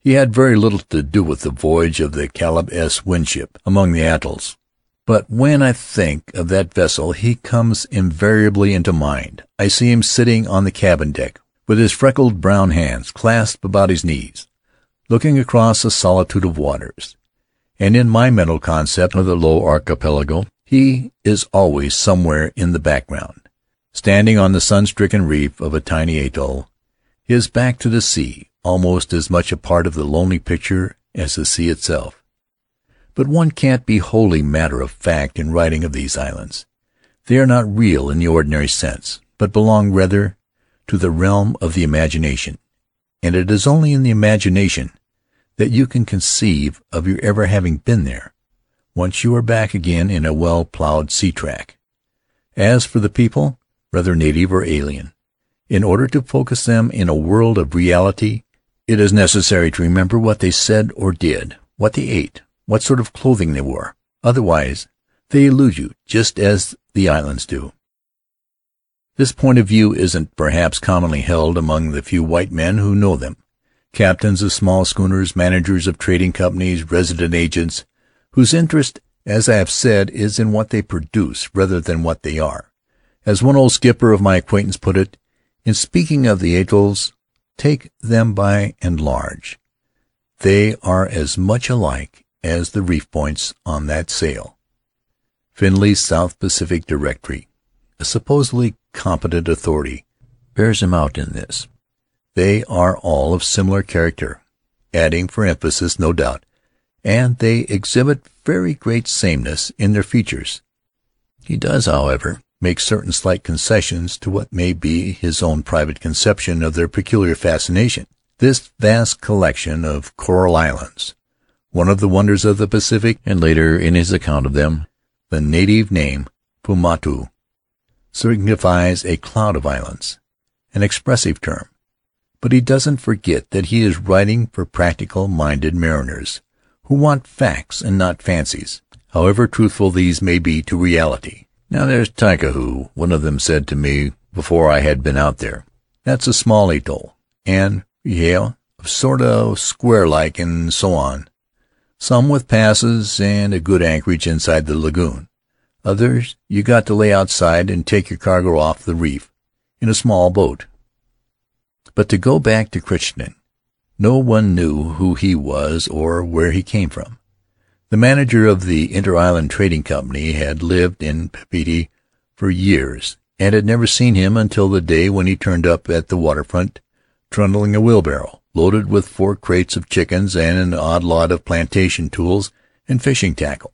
He had very little to do with the voyage of the Caleb S. Winship among the atolls, but when I think of that vessel he comes invariably into mind. I see him sitting on the cabin deck with his freckled brown hands clasped about his knees, looking across a solitude of waters, and in my mental concept of the Low Archipelago he is always somewhere in the background, standing on the sun-stricken reef of a tiny atoll, his back to the sea, almost as much a part of the lonely picture as the sea itself. But one can't be wholly matter-of-fact in writing of these islands. They are not real in the ordinary sense, but belong rather to the realm of the imagination, and it is only in the imagination that you can conceive of your ever having been there, once you are back again in a well-plowed sea-track. As for the people, whether native or alien, in order to focus them in a world of reality, it is necessary to remember what they said or did, what they ate, what sort of clothing they wore. Otherwise, they elude you just as the islands do. This point of view isn't perhaps commonly held among the few white men who know them, captains of small schooners, managers of trading companies, resident agents, whose interest, as I have said, is in what they produce rather than what they are. As one old skipper of my acquaintance put it, in speaking of the atolls, take them by and large, they are as much alike as the reef points on that sail. Findlay's South Pacific Directory, a supposedly competent authority, bears him out in this. They are all of similar character, adding for emphasis, no doubt, and they exhibit very great sameness in their features. He does, however, make certain slight concessions to what may be his own private conception of their peculiar fascination. This vast collection of coral islands, one of the wonders of the Pacific, and later in his account of them, the native name Paumotu signifies a cloud of islands, an expressive term. But he doesn't forget that he is writing for practical-minded mariners who want facts and not fancies, however truthful these may be to reality. Now there's Taikahu, one of them said to me before I had been out there. That's a small atoll, and, sort of square-like and so on. Some with passes and a good anchorage inside the lagoon. Others you got to lay outside and take your cargo off the reef in a small boat. But to go back to Crichton, no one knew who he was or where he came from. The manager of the Inter-Island Trading Company had lived in Papeete for years, and had never seen him until the day when he turned up at the waterfront, trundling a wheelbarrow loaded with 4 crates of chickens and an odd lot of plantation tools and fishing tackle.